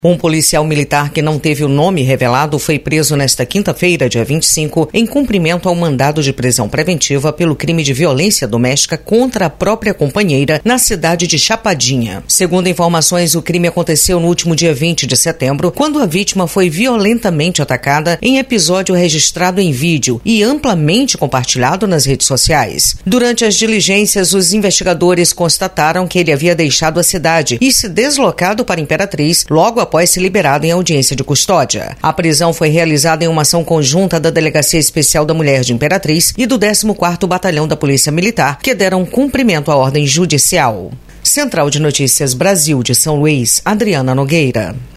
Um policial militar que não teve o nome revelado foi preso nesta quinta-feira, dia 25, em cumprimento ao mandado de prisão preventiva pelo crime de violência doméstica contra a própria companheira na cidade de Chapadinha. Segundo informações, o crime aconteceu no último dia 20 de setembro, quando a vítima foi violentamente atacada em episódio registrado em vídeo e amplamente compartilhado nas redes sociais. Durante as diligências, os investigadores constataram que ele havia deixado a cidade e se deslocado para Imperatriz logo após ser liberado em audiência de custódia. A prisão foi realizada em uma ação conjunta da Delegacia Especial da Mulher de Imperatriz e do 14º Batalhão da Polícia Militar, que deram cumprimento à ordem judicial. Central de Notícias Brasil de São Luís, Adriana Nogueira.